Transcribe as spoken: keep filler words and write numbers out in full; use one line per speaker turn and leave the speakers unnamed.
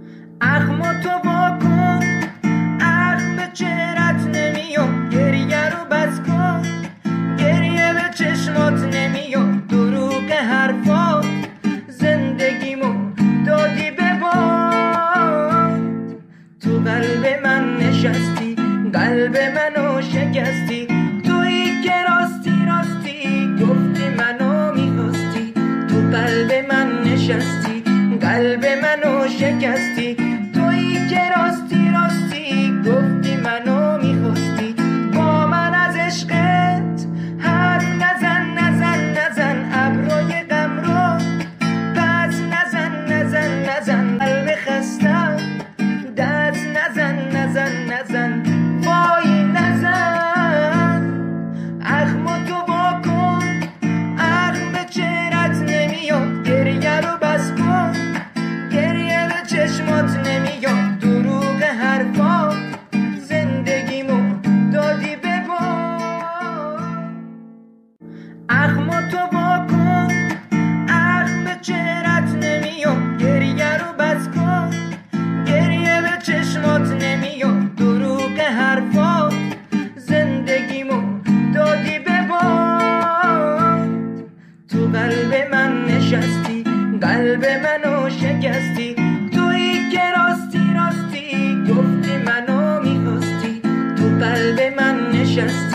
اخمو تو واکن، اخم به چهرت نمیاد، گریه رو بس کن، گریه به چشمات نمیاد، دروغ حرفات زندگیمو دادی به باد. تو قلب من نشستی، قلب منو شکستی، تویی که راستی راستی گفتی منو میخواستی. تو قلب من نشستی، قلب منو شکستی، تویی که راستی راستی گفتی منو میخواستی. با من از عشقت حرف نزن نزن نزن، ابروی غم رو پس نزن نزن نزن، قلب خستم دست نزن نزن نزن، وای نزن. اخمو تو واکن، اخم به چهرت نمیاد، گریه رو بس کن، گریه به چشمات نمیاد، دروغ حرفات زندگیمو دادی به باد. اخمو تو واکن، اخم به چهرت نمیاد، گریه رو بس کن، گریه به چشمات نمیاد، دروغ حرفات زندگیمو دادی به باد. تو قلب من نشستی، قلب منو شکستی، تویی که راستی راستی گفتی منو میخواستی. تو قلب من نشستی،